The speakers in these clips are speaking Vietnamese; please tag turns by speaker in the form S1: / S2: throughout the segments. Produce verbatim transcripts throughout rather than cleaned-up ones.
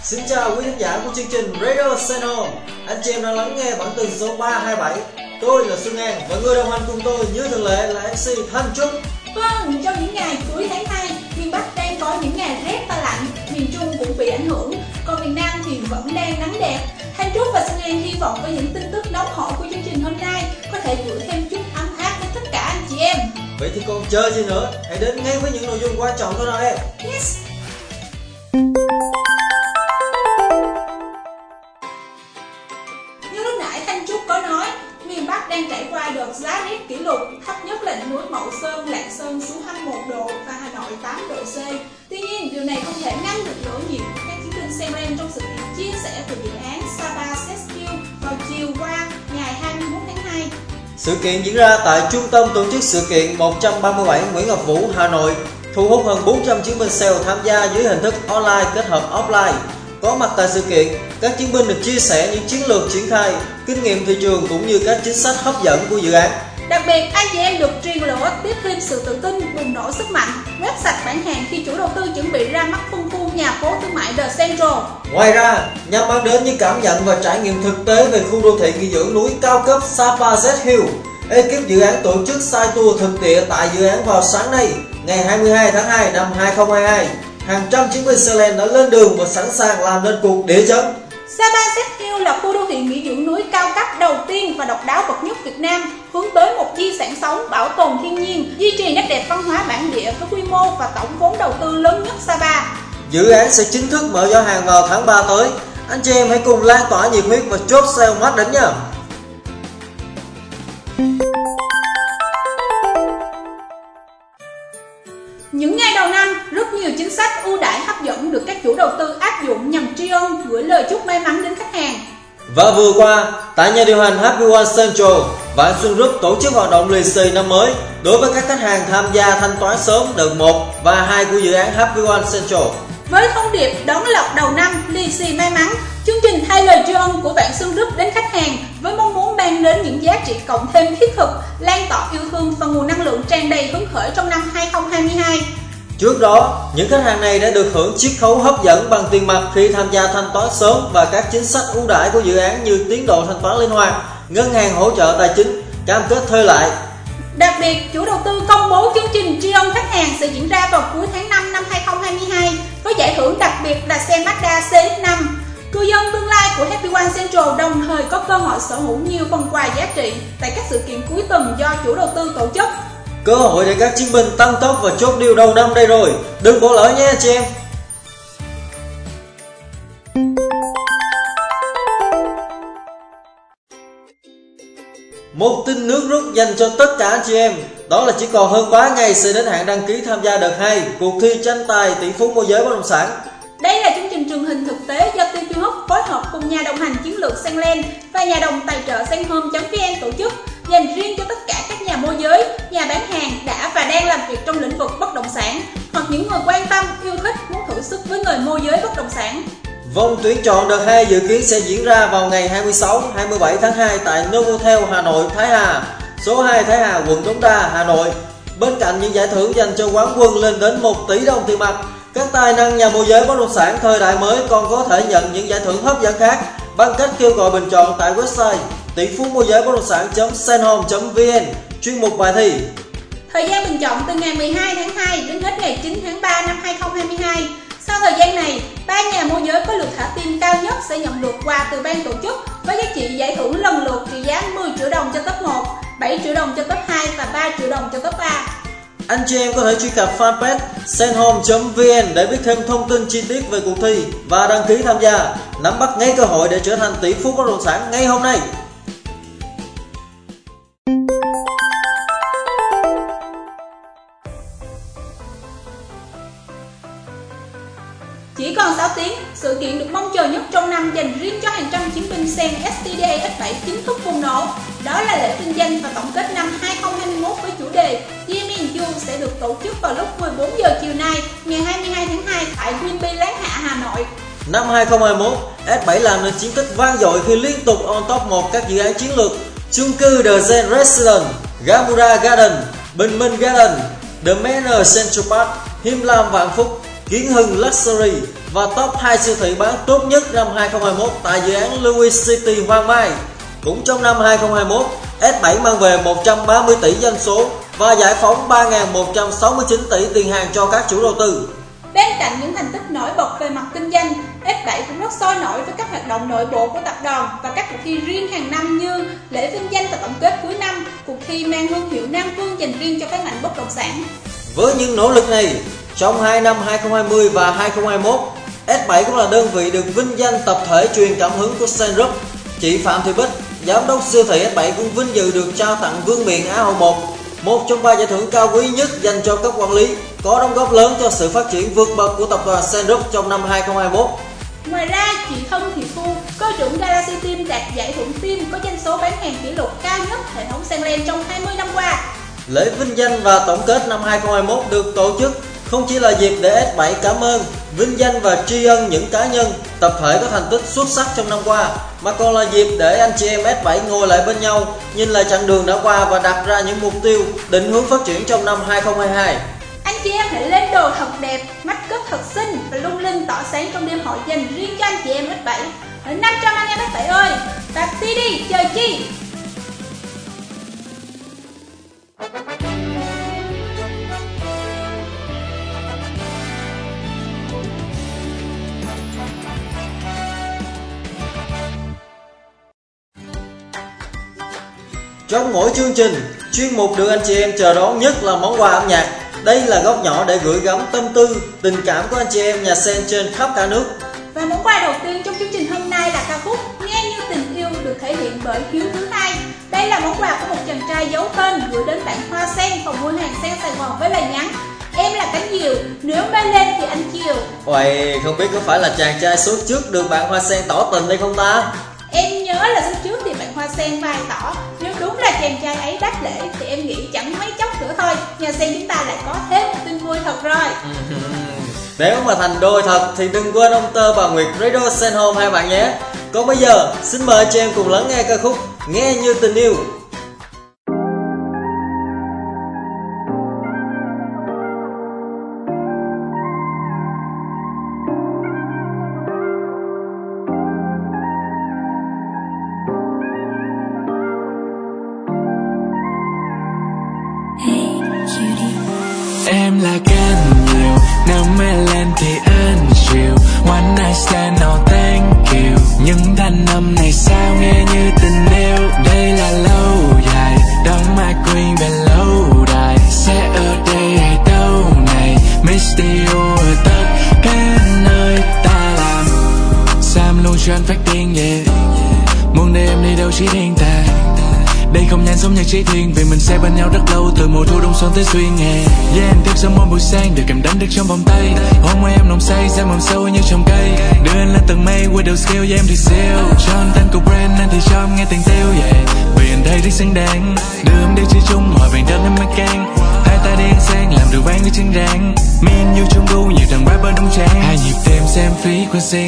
S1: Xin chào quý khán giả của chương trình Radio Send Home. Anh chị em đang lắng nghe bản tin số ba hai bảy. Tôi là Xuân An và người đồng hành cùng tôi như thường lệ là em xê Thanh Trúc.
S2: Vâng, trong những ngày cuối tháng hai, miền Bắc đang có những ngày rét và lạnh, miền Trung cũng bị ảnh hưởng, còn miền Nam thì vẫn đang nắng đẹp. Thanh Trúc và Xuân An hy vọng với những tin tức nóng hổi của chương trình hôm nay có thể gửi thêm chút ấm áp đến tất cả anh chị em.
S1: Vậy thì còn chờ gì nữa, hãy đến ngay với những nội dung quan trọng thôi nào em.
S2: Yes. Như lúc nãy Thanh Trúc có nói, miền Bắc đang trải qua đợt giá rét kỷ lục, thấp nhất là núi Mậu Sơn, Lạng Sơn xuống hai mươi mốt độ và Hà Nội tám độ C. Tuy nhiên, điều này không thể ngăn được nỗi nhiệt của các chiến binh Seven trong sự kiện chia sẻ về dự án Sapa Rescue vào chiều qua ngày hai mươi mốt tháng hai.
S1: Sự kiện diễn ra tại Trung tâm tổ chức sự kiện một trăm ba mươi bảy Nguyễn Ngọc Vũ, Hà Nội, thu hút hơn bốn trăm chiến binh sale tham gia dưới hình thức online kết hợp offline. Có mặt tại sự kiện, các chiến binh được chia sẻ những chiến lược triển khai, kinh nghiệm thị trường cũng như các chính sách hấp dẫn của dự án.
S2: Đặc biệt, anh chị em được truyền lửa tiếp thêm sự tự tin, bùng nổ sức mạnh, quét sạch bản hàng khi chủ đầu tư chuẩn bị ra mắt phân khu nhà phố thương mại The Central.
S1: Ngoài ra, nhằm mang đến những cảm nhận và trải nghiệm thực tế về khu đô thị nghỉ dưỡng núi cao cấp Sapa Z Hill, ekip dự án tổ chức site tour thực địa tại dự án vào sáng nay, ngày hai mươi hai tháng hai năm hai không hai hai. Hàng trăm chiến binh Seven đã lên đường và sẵn sàng làm nên cuộc địa chấn.
S2: Sapa Z Hill là khu đô thị nghỉ dưỡng núi cao cấp đầu tiên và độc đáo bậc nhất Việt Nam, hướng tới một di sản sống, bảo tồn thiên nhiên, duy trì nét đẹp văn hóa bản địa với quy mô và tổng vốn đầu tư lớn nhất Sapa.
S1: Dự án sẽ chính thức mở giao hàng vào tháng ba tới. Anh chị em hãy cùng lan tỏa nhiệt huyết và chốt sale mắt đến nha.
S2: Những ngày đầu năm, rất nhiều chính sách ưu đãi hấp dẫn được các chủ đầu tư áp dụng nhằm tri ân, gửi lời chúc may mắn đến khách hàng.
S1: Và vừa qua, tại nhà điều hành Happy One Central, Vạn Xuân Group tổ chức hoạt động lì xì năm mới đối với các khách hàng tham gia thanh toán sớm đợt một và hai của dự án Happy One Central.
S2: Với thông điệp đón lộc đầu năm, lì xì may mắn, chương trình thay lời tri ân của Vạn Xuân Group đến khách hàng với mong muốn mang đến những giá trị cộng thêm thiết thực, lan tỏa yêu thương và nguồn năng lượng tràn đầy hứng khởi trong năm hai không hai hai.
S1: Trước đó, những khách hàng này đã được hưởng chiết khấu hấp dẫn bằng tiền mặt khi tham gia thanh toán sớm và các chính sách ưu đãi của dự án như tiến độ thanh toán linh hoạt, ngân hàng hỗ trợ tài chính, cam kết thuê lại.
S2: Đặc biệt, chủ đầu tư công bố chương trình tri ân khách hàng sẽ diễn ra vào cuối tháng năm năm hai không hai hai với giải thưởng đặc biệt là xe Mazda C X năm. Cư dân tương lai của Happy One Central đồng thời có cơ hội sở hữu nhiều phần quà giá trị tại các sự kiện cuối tuần do chủ đầu tư tổ chức.
S1: Cơ hội để các chiến binh tăng tốc và chốt deal đầu năm đây rồi, đừng bỏ lỡ nhé chị em. Một tin nước rút dành cho tất cả anh chị em, đó là chỉ còn hơn ba ngày sẽ đến hạn đăng ký tham gia đợt hai cuộc thi tranh tài tỷ phú môi giới bất động sản.
S2: Đây là chương trình truyền hình thực tế do tê pê Hub phối hợp cùng nhà đồng hành chiến lược Sandland và nhà đồng tài trợ sendhome chấm vn tổ chức, dành riêng cho tất cả các nhà môi giới, nhà bán hàng đã và đang làm việc trong lĩnh vực bất động sản hoặc những người quan tâm, yêu thích, muốn thử sức với người môi giới bất động sản.
S1: Vòng tuyển chọn đợt hai dự kiến sẽ diễn ra vào ngày hai mươi sáu, hai mươi bảy tháng hai tại Novotel Hà Nội, Thái Hà, số hai Thái Hà, quận Đống Đa, Hà Nội. Bên cạnh những giải thưởng dành cho quán quân lên đến một tỷ đồng tiền mặt, các tài năng nhà môi giới bất động sản thời đại mới còn có thể nhận những giải thưởng hấp dẫn khác bằng cách kêu gọi bình chọn tại website tỷ phú môi giới bất động sản chấm sendhome chấm vn, chuyên mục bài thi.
S2: Thời gian bình chọn từ ngày mười hai tháng hai đến hết ngày chín tháng ba năm hai không hai hai. Sau thời gian này, ba nhà môi giới có lượt thả tim cao nhất sẽ nhận được quà từ ban tổ chức với giá trị giải thưởng lần lượt trị giá mười triệu đồng cho top một, bảy triệu đồng cho top hai và ba triệu đồng cho top ba.
S1: Anh chị em có thể truy cập fanpage sendhome chấm vn để biết thêm thông tin chi tiết về cuộc thi và đăng ký tham gia, nắm bắt ngay cơ hội để trở thành tỷ phú bất động sản ngay hôm nay.
S2: Chỉ còn sáu tiếng, sự kiện được mong chờ nhất trong năm dành riêng cho hàng trăm chiến binh Sen ét tê đê ích bảy chính thức bùng nổ. Đó là lễ vinh danh và tổng kết năm hai không hai mốt với chủ đề Year Me and You sẽ được tổ chức vào lúc mười bốn giờ chiều nay, ngày hai mươi hai tháng hai tại Greenby Láng Hạ, Hà Nội.
S1: Năm hai không hai mốt, ét bảy làm nên chiến tích vang dội khi liên tục on top một các dự án chiến lược chung cư The Zen Residence, Gamura Garden, Bình Minh Garden, The Manor Central Park, Him Lam Vạn Phúc, Kiến Hưng Luxury, và top hai siêu thị bán tốt nhất năm hai không hai mốt tại dự án Louis City Hoàng Mai. Cũng trong năm hai không hai mốt, S bảy mang về một trăm ba mươi tỷ doanh số và giải phóng ba nghìn một trăm sáu mươi chín tỷ tiền hàng cho các chủ đầu tư.
S2: Bên cạnh những thành tích nổi bật về mặt kinh doanh, S bảy cũng rất sôi nổi với các hoạt động nội bộ của tập đoàn và các cuộc thi riêng hàng năm như lễ vinh danh và tổng kết cuối năm, cuộc thi mang thương hiệu Nam Vương dành riêng cho các ngành bất động sản.
S1: Với những nỗ lực này, trong hai năm hai không hai không và hai không hai mốt, S bảy cũng là đơn vị được vinh danh tập thể truyền cảm hứng của Sen Group. Chị Phạm Thị Bích, giám đốc siêu thị S bảy cũng vinh dự được trao tặng Vương miện Á hậu một, một trong ba giải thưởng cao quý nhất dành cho cấp quản lý, có đóng góp lớn cho sự phát triển vượt bậc của tập đoàn Sen Group trong năm hai không hai mốt.
S2: Ngoài ra, chị Thân Thị Phu, cơ trưởng Galaxy Team đạt giải thưởng team có doanh số bán hàng kỷ lục cao nhất hệ thống Senland trong hai mươi năm qua.
S1: Lễ vinh danh và tổng kết năm hai không hai mốt được tổ chức không chỉ là dịp để S bảy cảm ơn, vinh danh và tri ân những cá nhân, tập thể có thành tích xuất sắc trong năm qua, mà còn là dịp để anh chị em S bảy ngồi lại bên nhau, nhìn lại chặng đường đã qua và đặt ra những mục tiêu, định hướng phát triển trong năm hai không hai hai.
S2: Anh chị em hãy lên đồ thật đẹp, make up thật xinh và lung linh tỏa sáng trong đêm hội dành riêng cho anh chị em S bảy. Ở năm trăm anh em S bảy ơi, party đi, chờ chi?
S1: Trong mỗi chương trình, chuyên mục được anh chị em chờ đón nhất là món quà âm nhạc. Đây là góc nhỏ để gửi gắm tâm tư, tình cảm của anh chị em nhà sen trên khắp cả nước.
S2: Và món quà đầu tiên trong chương trình hôm nay là ca khúc Nghe Như Tình Yêu được thể hiện bởi Hiếu Thứ Hai. Đây là món quà của một chàng trai giấu tên gửi đến bạn Hoa Sen, phòng mua hàng Sen Sài Gòn với lời nhắn: em là cánh diều, nếu bay lên thì anh chiều.
S1: Uầy, không biết có phải là chàng trai số trước được bạn Hoa Sen tỏ tình hay không ta?
S2: Em nhớ là số trước thì bạn Hoa Sen bày tỏ nếu đúng là chàng trai ấy đáp lễ thì em nghĩ chẳng mấy chốc nữa thôi, nhà Sen chúng ta lại có thêm một tin vui thật rồi.
S1: Nếu mà thành đôi thật thì đừng quên ông Tơ bà Nguyệt Radio Sen Home hai bạn nhé. Còn bây giờ, xin mời chị em cùng lắng nghe ca khúc Nghe Như Tình Yêu.
S3: Em là cánh diều, nếu mê lên thì anh chiều. One night stand, no thank you. Những thanh âm này sao nghe như tình yêu. Đây là lâu dài, đóng my queen về lâu đài. Sẽ ở đây hay đâu này, mister You ở tất cả nơi ta làm. Sam luôn cho anh phát điên, yeah. Muốn để em đi đâu chỉ riêng ta. Đây không nhanh giống như trái thiên, vì mình sẽ bên nhau rất lâu từ mùa thu đông xuân tới xuyên hè. Yeah, em thức sớm mỗi buổi sáng được em đánh được trong vòng tay. Hôn môi em nồng say, da mầm sâu như trong cây. Đưa anh lên tầng mây, quay đầu scale, yeah em thì siêu. Cho anh tên của brand, anh thì cho em nghe tiền tiêu, yeah. Vì anh thấy rất xứng đáng, đưa em đi chơi chung, hỏi vàng đơn em mới can. Hai ta đen sang, làm được vang với chân rang. Me and you chung gu, nhiều thằng rapper đông trang. Hai nhịp đêm xem frequency,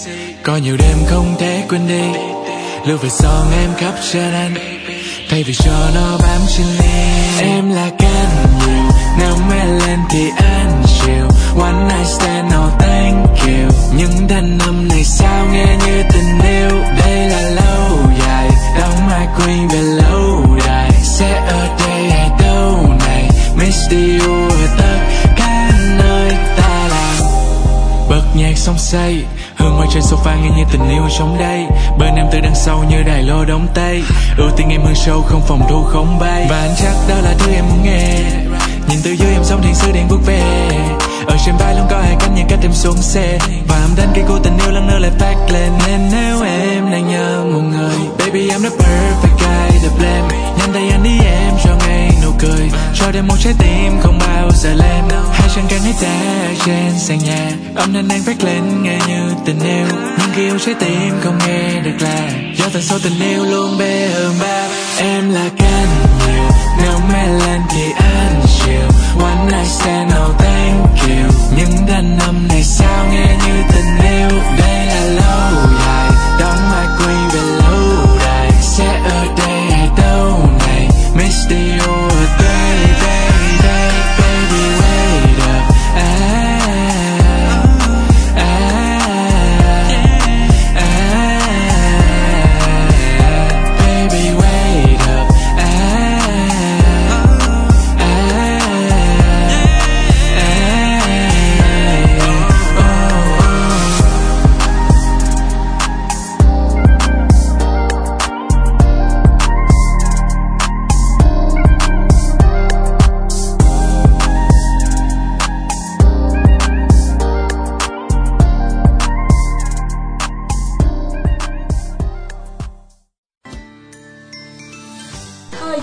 S3: có nhiều đêm không thể quên đi. Lưu về son em khắp trên anh, thay vì cho nó bám trên ly. Em là cánh diều, nếu mê lên thì anh chiều. One night stand, no thank you. Những thanh âm này sao nghe như tình yêu. Đây là lâu dài, đóng my queen về lâu đài. Sẽ ở đây hay đâu này, mister You ở tất cả nơi ta làm. Bật nhạc xong say, hương hoa trên sofa nghe như tình yêu trong đây. Bên em từ đằng sau như đài lô đóng tay. Ưu tiên em hơn show không phòng thu không bay. Và anh chắc đó là thứ em muốn nghe. Nhìn từ dưới em sống thiền sư đang vuốt về. Ở trên vai luôn có hai cánh những cách em xuống xe. Và em đến cây của tình yêu lần nữa lại phát lên. Nên nếu em đang nhớ một người, baby I'm the perfect guy to blame. Nhanh tay anh đi em cho ngay nụ cười, cho đêm một trái tim không bao giờ lem. Hai chân càng hãy ta trên sàn nhà, âm thanh đang phát lên nghe như tình yêu. Nhưng khi yêu trái tim không nghe được là do tần số tình yêu luôn bê hơn ba. Em là cánh diều, nếu mê lên thì anh chiều. One night stand, no thank you. Những thanh âm này sao nghe như tình yêu. Đây là lâu dài, đóng my queen về lâu đài. Sẽ ở đây hay đâu này, mister You ở đây, đây, đây, baby wait up. Ah, ah.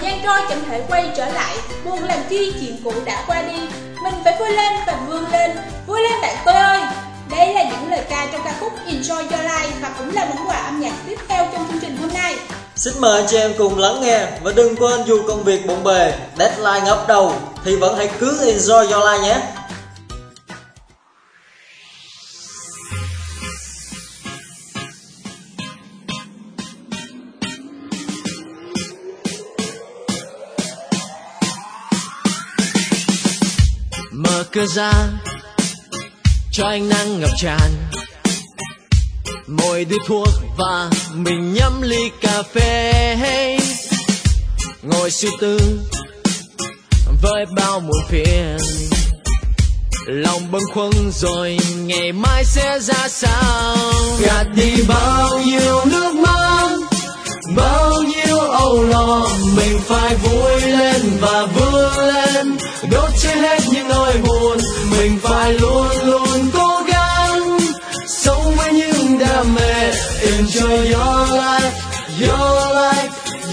S2: gian trôi chẳng thể quay trở lại, buồn làm chi chuyện cũ đã qua đi. Mình phải vui lên và vươn lên, vui lên bạn tôi ơi. Đây là những lời ca trong ca khúc Enjoy Your Life và cũng là món quà âm nhạc tiếp theo trong chương trình hôm nay.
S1: Xin mời anh chị em cùng lắng nghe và đừng quên dù công việc bộn bề, deadline ấp đầu thì vẫn hãy cứ enjoy your life nhé.
S3: Mở cửa ra cho ánh nắng ngập tràn, môi đưa thuốc và mình nhâm ly cà phê, ngồi suy tư với bao muộn phiền, lòng bâng khuâng rồi ngày mai sẽ ra sao. Gạt đi bao nhiêu nước mắt, bao nhiêu âu lo, mình phải vui lên và vươn lên, đốt cháy hết những nỗi buồn. Mình phải luôn luôn cố gắng sống với những đam mê. Enjoy your life, your life,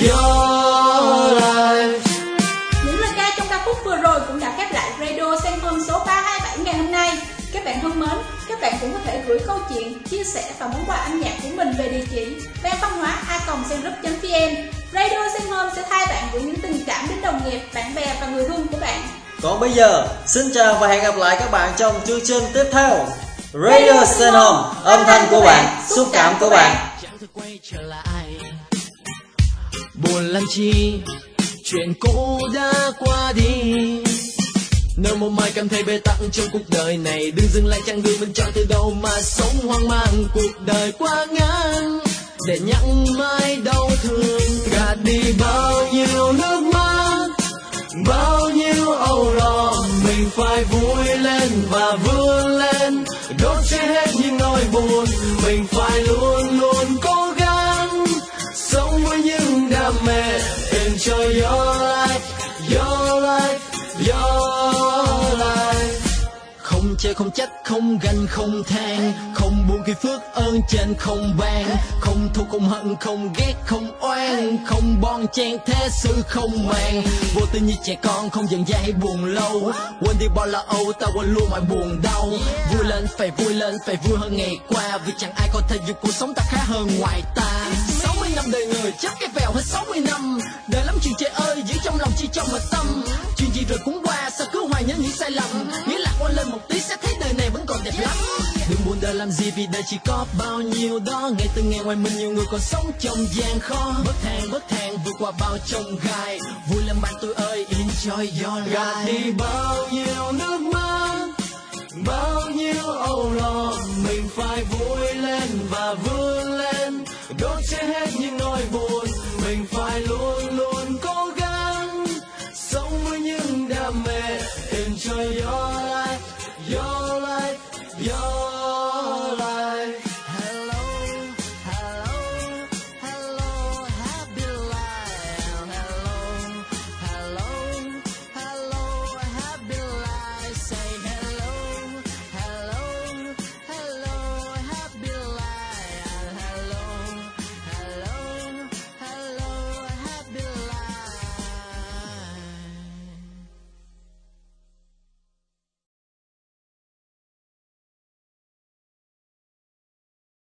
S3: your life.
S2: Những lời ca trong ca khúc vừa rồi cũng đã khép lại Radio Sen Home số ba hai bảy ngày hôm nay. Các bạn thân mến, các bạn cũng có thể gửi câu chuyện, chia sẻ và món quà âm nhạc của mình về địa chỉ ban văn hóa a còng sengroup chấm vn. Radio Sen Home sẽ thay bạn gửi những tình cảm đến đồng nghiệp, bạn bè và người thân của bạn.
S1: Còn bây giờ, xin chào và hẹn gặp lại các bạn trong chương trình tiếp theo. Radio Sen Home, âm thanh của bạn, xúc cảm của bạn.
S3: Chẳng thể quay trở lại, buồn làm chi, chuyện cũ đã qua đi. Nếu một mai cảm thấy bế tắc trong cuộc đời này, đừng dừng lại chặng đường mình chọn từ đầu mà sống hoang mang. Cuộc đời quá ngắn để nhắc mãi đau thương. Gạt đi bao nhiêu nước mắt, bao nhiêu âu lo, mình phải vui lên và vươn lên, đốt cháy hết những nỗi buồn. Mình phải luôn luôn cố gắng sống với những đam mê. Enjoy your life, your life, your life. Không chê không trách, không ganh không than, không buồn khi phước ơn trên không ban, không thù không hận, không ghét không oan, không bon chen thế sự không màng. Vô tư như trẻ con, không giận dai hay buồn lâu, quên đi bao lo âu, ta quên luôn mọi buồn đau. Vui lên phải vui lên phải vui hơn ngày qua, vì chẳng ai có thể giúp cuộc sống ta khá hơn ngoài ta. Sáu mươi năm đời người chắc cái vèo hết sáu mươi năm, đời lắm chuyện trẻ ơi, giữ trong lòng chi trong nội tâm. Chuyện gì rồi cũng qua, sao cứ hoài nhớ những sai lầm, nghĩ lạc quan lên một tí sẽ thấy đời này vẫn còn đẹp lắm. Đừng buồn đời làm gì vì đời chỉ có bao nhiêu đó, ngày từng ngày ngoài mình nhiều người còn sống trong gian khó. Bước thang bước thang vượt qua bao chông gai, vui lên bạn tôi ơi, enjoy your life. Gạt đi bao nhiêu nước mắt, bao nhiêu âu lo, mình phải vui lên và vui